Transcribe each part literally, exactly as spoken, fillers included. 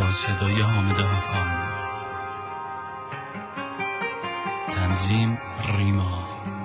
با صدای حامد هاپان. تنظیم ریما.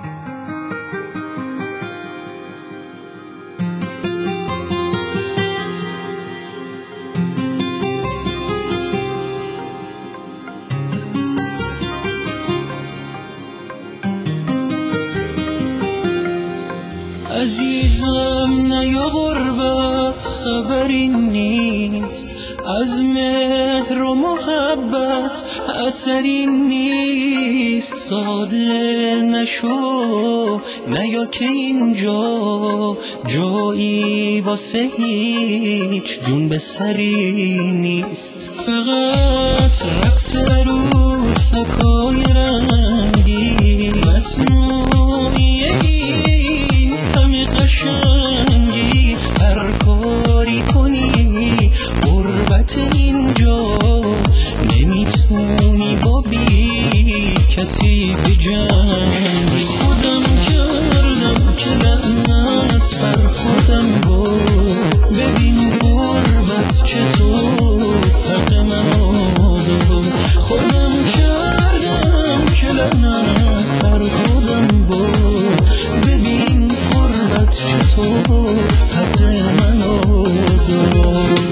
عزیزم نیا غربت خبری نیست، از مهر و محبت اثری نیست. ساده نشو نیا که اینجا جایی واسه هیچ جون به سری نیست. فقط رقص عروسکای رنگی مصنوعی این همه قشنگی، هر کاری کنی غربت اینجا نمیتونی با بی کسی بجنگی. خودم کردم که لعنت بر خودم بود، ببین غربت چطور حق منو داد. خودم کردم که لعنت بر خودم بود، ببین غربت چطور حق منو داد.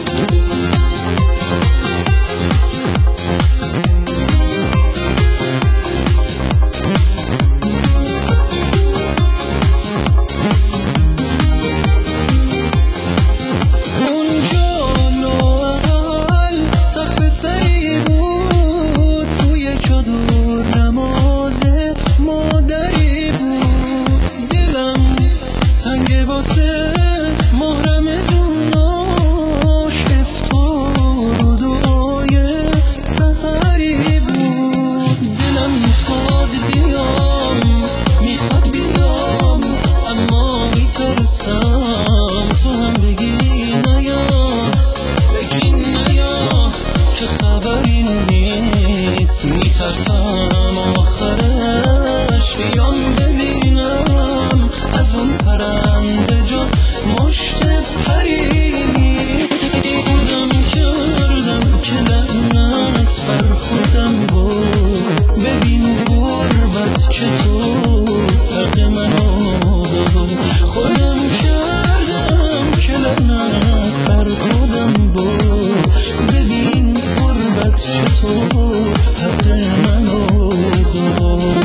میترسم آخرش بیام ببینم از اون پرنده جز مشت پری. خودم کردم که لعنت بر خودم بود، ببین غربت چطور حق منو داد. خودم کردم که لعنت بر خودم بود، ببین غربت چطور حق منو داد.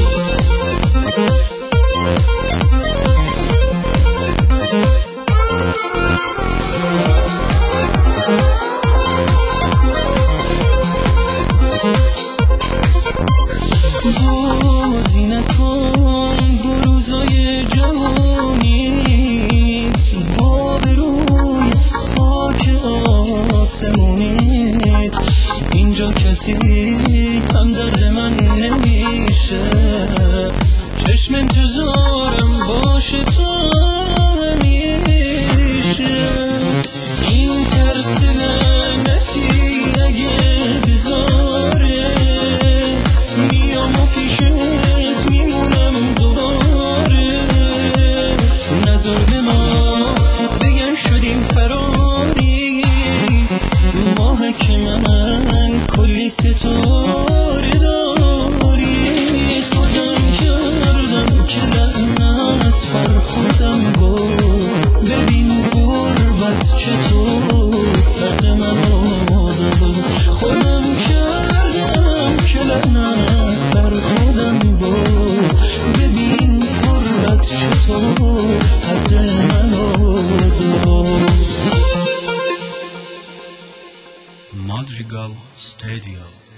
بازی نکن بروزای جوانیت، با بروی خاک آسمونیت. اینجا کسی هم درد من نمیشه، چشم انتظارم باشه تا همیشه. این ترس لعنتی اگه بذاره میام و پیشت میمونم دوباره. نظر به ما بگن شدیم فراری، ماه که من کلی ستاره داری. خودم کردم که لعنت بر خودم بود، ببین غربت چطور حق منو داد. خودم کردم که لعنت بر خودم بود، ببین غربت چطور حق منو داد. Madrigal Studio.